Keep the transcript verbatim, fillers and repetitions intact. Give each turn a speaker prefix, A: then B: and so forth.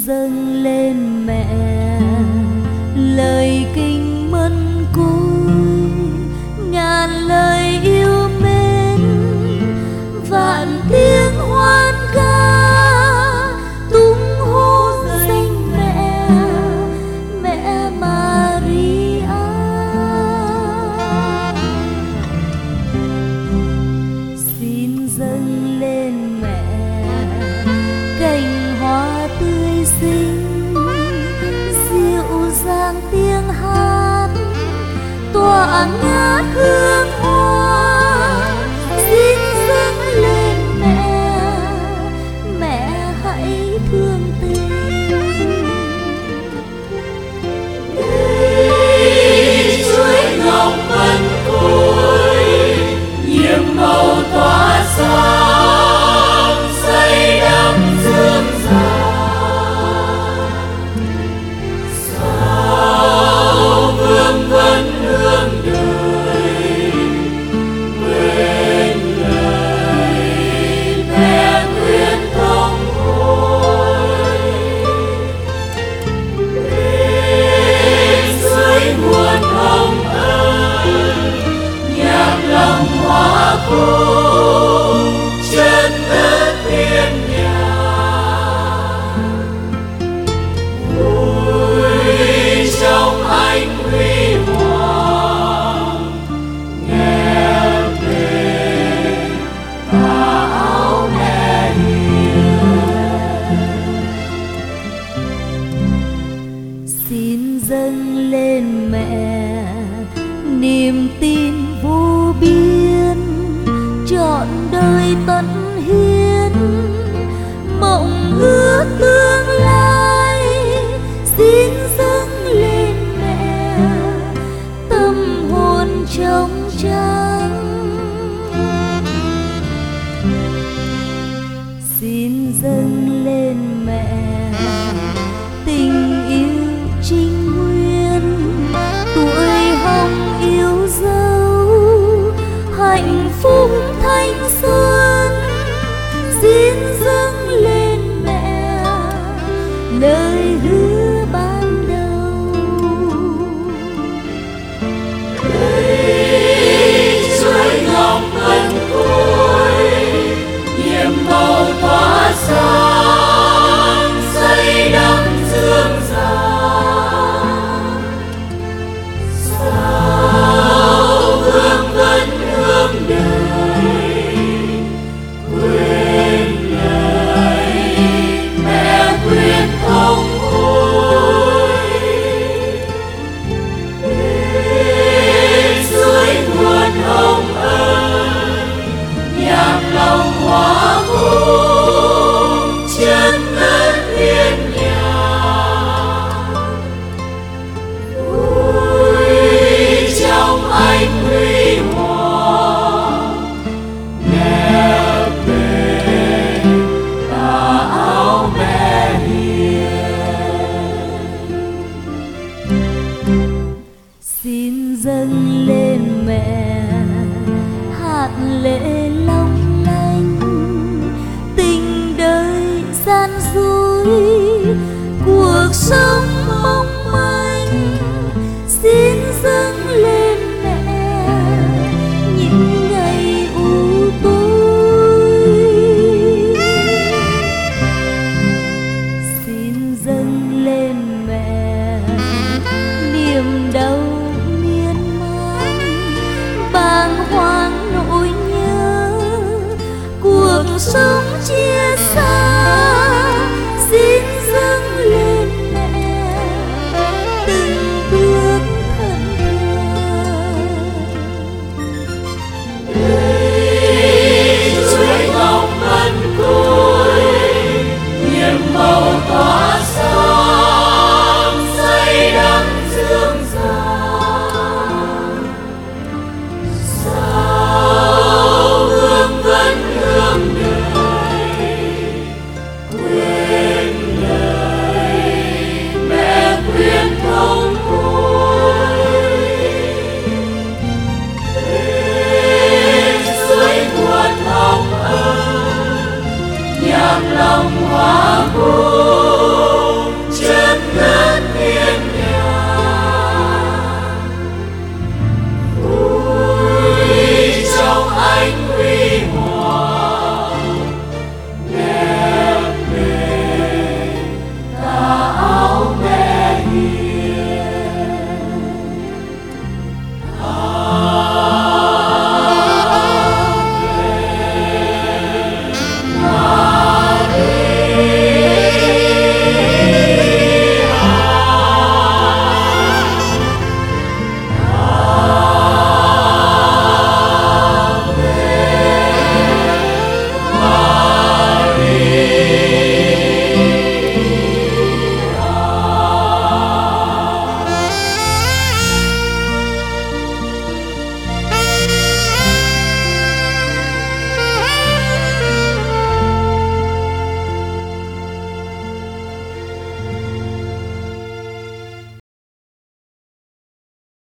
A: dâng lên mẹ lời kinh mân côi, ngàn lời yêu mến, vạn tiếng hoan ca tung hô danh mẹ, mẹ Maria. Xin dâng lên mẹ cành hoa tươi xinh, dịu dàng tiếng hát tỏa ngát hương hoa. Xin dâng lên mẹ, mẹ hãy thương tình.
B: Đây chuỗi ngọc mân côi, nhiệm màu tỏa sáng, xây đắp dương gian. Sao vương vấn hương đời, quên lời mẹ nguyện thông hồi. Bên dưới nguồn hồng ân, nhạc lòng hoa khúc chân đất thiên nhạc. Vui trong ánh huy hoàng, nghe về tà áo mẹ hiền.
A: Xin dâng lên mẹ niềm tin vô biên, trọn đời tận hiến mộng ước tương lai. Xin dâng lên mẹ tâm hồn trong trắng. Xin dâng lên mẹ tình yêu trinh nguyên, tuổi hồng yêu dấu hạnh phúc thanh xuân. Xin dâng lên mẹ lời hứa ban đầu.
B: Đây chuỗi ngọc mân côi, nhiệm màu tỏa sáng, xây đắp dương gian. Sao vương vấn hương đời, quên lời mẹ khuyên không hối. Bên dưới nguồn hồng ân, nhạc lòng hoa khúc chân đất thiên nhạc. Vui trong ánh huy hoàng, nghe về tà áo mẹ hiền.
A: Xin dâng lên mẹ hạt lệ long lanh, tình đời gian dối cuộc sống